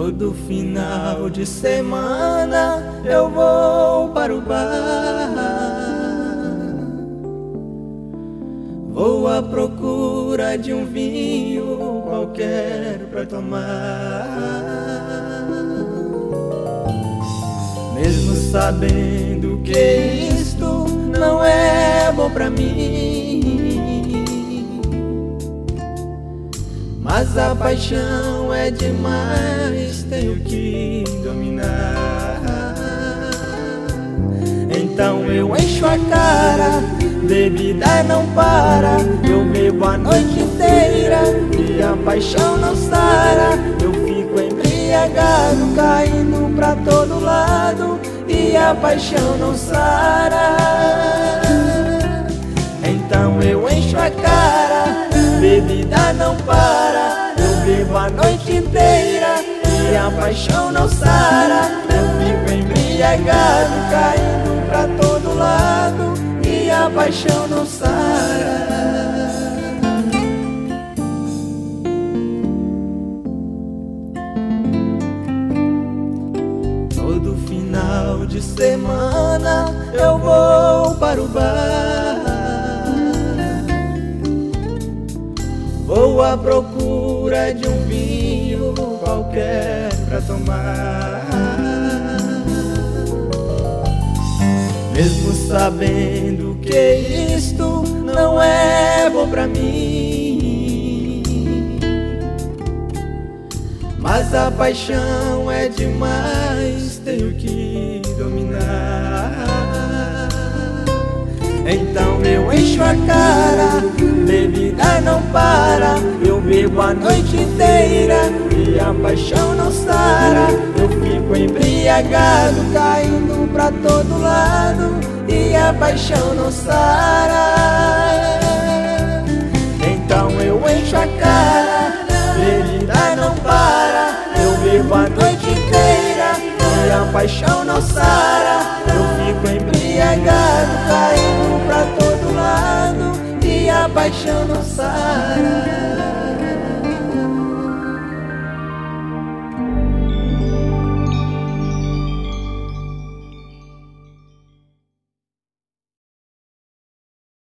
Todo final de semana eu vou para o bar, vou à procura de um vinho qualquer pra tomar. Mesmo sabendo que isto não é bom pra mim, mas a paixão é demais, tenho que dominar. Então eu encho a cara, bebida não para, eu bebo a noite inteira e a paixão não sara. Eu fico embriagado, caindo pra todo lado e a paixão não sara. Então eu encho a cara, bebida não para, eu bebo a noite inteira e a paixão não sara. Eu fico embriagado, caindo pra todo lado e a paixão não sara. Todo final de semana eu vou para o bar, vou à procura de um vinho qualquer pra tomar. Mesmo sabendo que isto não é bom pra mim, mas a paixão é demais, tenho que dominar. Então eu encho a cara, bebida não para, eu bebo a noite inteira e a paixão não sara. Eu fico embriagado, caindo pra todo lado e a paixão não sara. Então eu encho a cara, bebida não para, eu bebo a noite inteira e a paixão não sara. Eu fico embriagado, caindo pra todo lado e a paixão não sara.